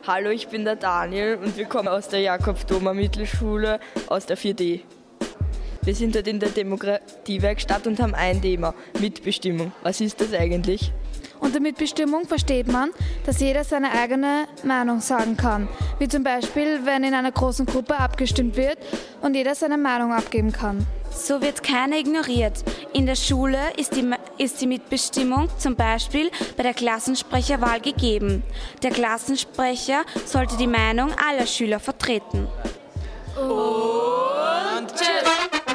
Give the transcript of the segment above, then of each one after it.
Hallo, ich bin der Daniel und wir kommen aus der Jakob-Thoma-Mittelschule aus der 4D. Wir sind dort in der Demokratiewerkstatt und haben ein Thema, Mitbestimmung. Was ist das eigentlich? Unter Mitbestimmung versteht man, dass jeder seine eigene Meinung sagen kann. Wie zum Beispiel, wenn in einer großen Gruppe abgestimmt wird und jeder seine Meinung abgeben kann. So wird keiner ignoriert. In der Schule ist die Mitbestimmung zum Beispiel bei der Klassensprecherwahl gegeben. Der Klassensprecher sollte die Meinung aller Schüler vertreten. Und tschüss!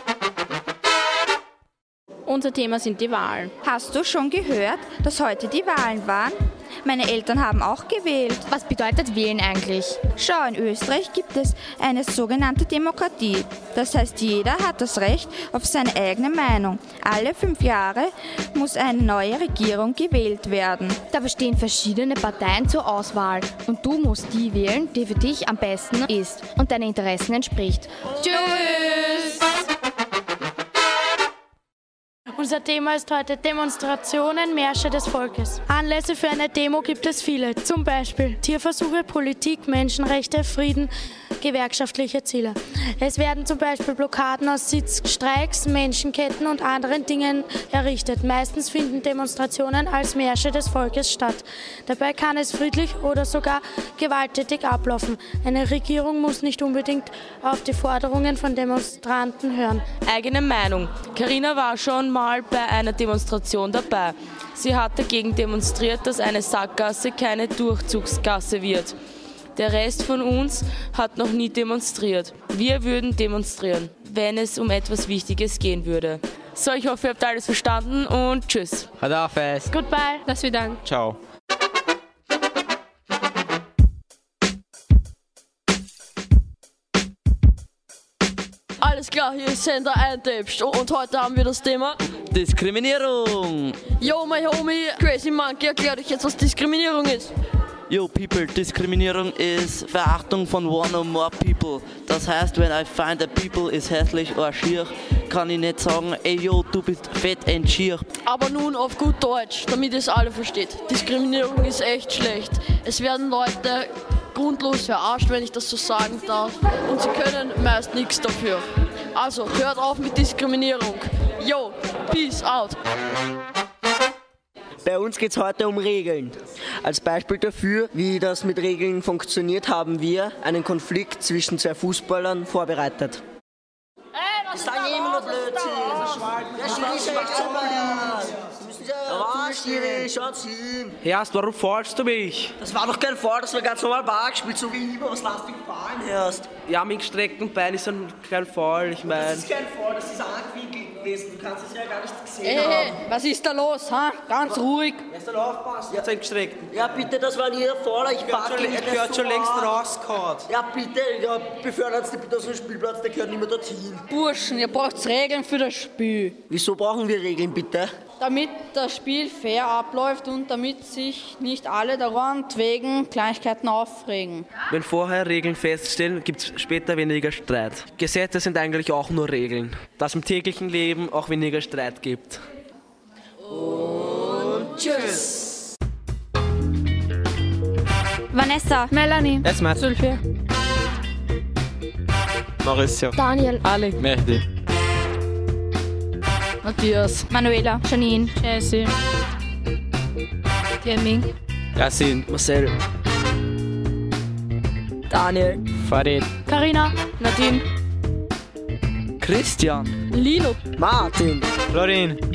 Unser Thema sind die Wahlen. Hast du schon gehört, dass heute die Wahlen waren? Meine Eltern haben auch gewählt. Was bedeutet wählen eigentlich? Schau, in Österreich gibt es eine sogenannte Demokratie. Das heißt, jeder hat das Recht auf seine eigene Meinung. Alle 5 Jahre muss eine neue Regierung gewählt werden. Da bestehen verschiedene Parteien zur Auswahl und du musst die wählen, die für dich am besten ist und deinen Interessen entspricht. Tschüss! Unser Thema ist heute Demonstrationen, Märsche des Volkes. Anlässe für eine Demo gibt es viele, zum Beispiel Tierversuche, Politik, Menschenrechte, Frieden, gewerkschaftliche Ziele. Es werden zum Beispiel Blockaden aus Sitzstreiks, Menschenketten und anderen Dingen errichtet. Meistens finden Demonstrationen als Märsche des Volkes statt. Dabei kann es friedlich oder sogar gewalttätig ablaufen. Eine Regierung muss nicht unbedingt auf die Forderungen von Demonstranten hören. Eigene Meinung. Carina war schon mal bei einer Demonstration dabei. Sie hat dagegen demonstriert, dass eine Sackgasse keine Durchzugsgasse wird. Der Rest von uns hat noch nie demonstriert. Wir würden demonstrieren, wenn es um etwas Wichtiges gehen würde. So, ich hoffe, ihr habt alles verstanden und tschüss. Hadafes. Goodbye. Das Vielen Ciao. Alles klar, hier ist Sender Eintaped und heute haben wir das Thema Diskriminierung. Yo, my homie, Crazy Monkey erklärt euch jetzt, was Diskriminierung ist. Yo, people, Diskriminierung ist Verachtung von one or more people. Das heißt, wenn I find a people is hässlich oder schier, kann ich nicht sagen, ey yo, du bist fett und schier. Aber nun auf gut Deutsch, damit ihr es alle versteht. Diskriminierung ist echt schlecht. Es werden Leute grundlos verarscht, wenn ich das so sagen darf. Und sie können meist nichts dafür. Also, hört auf mit Diskriminierung. Yo, peace out. Bei uns geht es heute um Regeln. Als Beispiel dafür, wie das mit Regeln funktioniert, haben wir einen Konflikt zwischen 2 Fußballern vorbereitet. Das ist immer nur Blödsinn. Der Schiri ist echt so blöd. Schaut's hin. Erst, warum fahrst du mich? Das war doch kein Fall, das war ganz normal Ball gespielt, so wie immer. Was lasst dich fallen erst? Ja, mit gestrecktem Bein ist kein Fall, ich meine. Das ist kein Fall, das ist angewinkelt gewesen. Du kannst es ja gar nicht gesehen haben. Was ist da los? Ha? Ganz ruhig. Erst mal aufpassen, jetzt einen gestreckten. Ja, bitte, das war nie der Fall. Ich gehört schon längst rausgehauen. Ja, bitte, ja, befördert Sie bitte aus dem Spielplatz, der gehört nicht mehr dorthin. Burschen, ihr braucht Regeln für das Spiel. Wieso brauchen wir Regeln, bitte? Damit das Spiel fair abläuft und damit sich nicht alle dauernd wegen Kleinigkeiten aufregen. Wenn vorher Regeln feststehen, gibt es später weniger Streit. Gesetze sind eigentlich auch nur Regeln, dass im täglichen Leben auch weniger Streit gibt. Und tschüss! Vanessa, Melanie, Esma, Sylvia, Mauricio, Daniel, Alec, Mehdi, Matthias, Manuela, Janine, Jessie, Tieming, Yasin, Marcel, Daniel, Farid, Carina, Nadine, Christian, Lino, Martin, Florin,